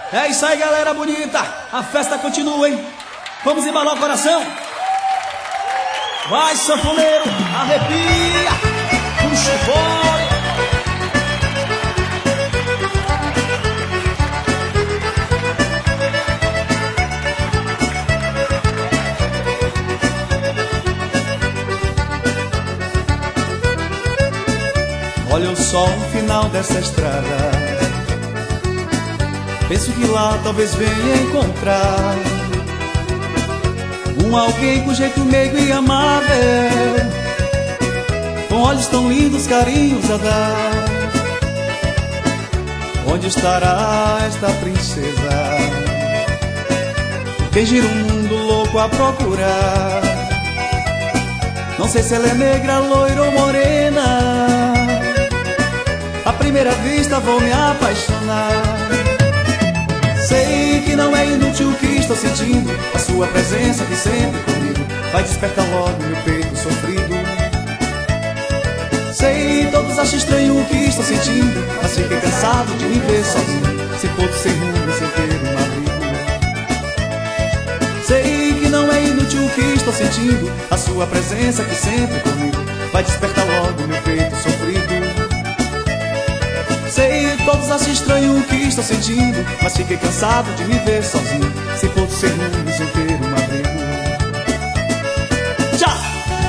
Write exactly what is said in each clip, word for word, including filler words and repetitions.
É isso aí, galera bonita. A festa continua, hein? Vamos embalar o coração? Vai, sanfoneiro, arrepia, puxa o fole. Olha o sol no final dessa estrada, penso que lá talvez venha encontrar um alguém com jeito meigo e amável, com olhos tão lindos, carinhos a dar. Onde estará esta princesa? Quem gira o mundo louco a procurar? Não sei se ela é negra, loira ou morena. À primeira vista vou me apaixonar. Sei que não é inútil o que estou sentindo, a sua presença que sempre comigo vai despertar logo meu peito sofrido. Sei, todos acham estranho o que estou sentindo, mas fiquei cansado de me ver sozinho, sem ponto, sem rumo, sem ter um abrigo. Sei que não é inútil o que estou sentindo, a sua presença que sempre comigo vai despertar logo meu peito sofrido. Sei, todos acham estranho o que estou sentindo, mas fiquei cansado de me ver sozinho, sem ponto, sem rumo, sem ter um abrigo. Já!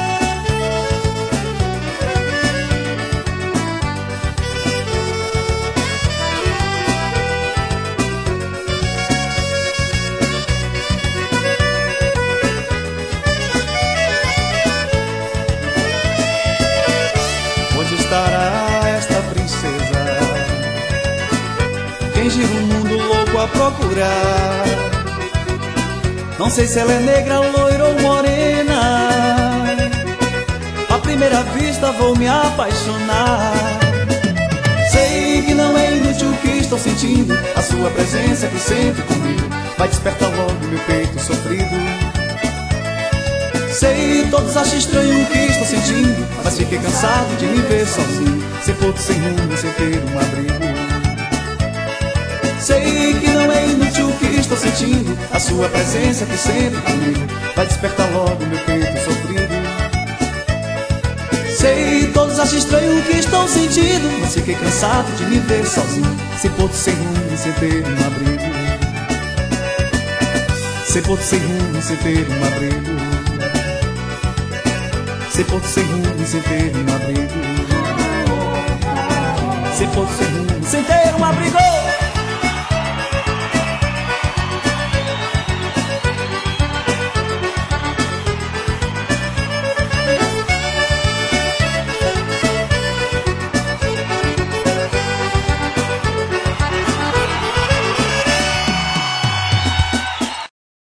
Onde estará esta princesa? Quem gira o mundo louco a procurar? Não sei se ela é negra, loira ou morena. À primeira vista vou me apaixonar. Sei que não é inútil o que estou sentindo, a sua presença que sempre comigo vai despertar logo meu peito sofrido. Sei, todos acham estranho o que estou sentindo, mas fiquei cansado de me ver sozinho, sem ponto, sem rumo, sem ter um abrigo. Sei que não é inútil o que estou sentindo, a sua presença que sempre comigo vai despertar logo meu peito sofrido. Sei, todos acham estranho o que estou sentindo, mas fiquei cansado de me ver sozinho, sem ponto, sem rumo, sem ter um abrigo. Sem ponto, sem rumo, sem ter um abrigo. Sem ponto, sem rumo, sem ter um abrigo. Sem ponto, sem rumo, sem ter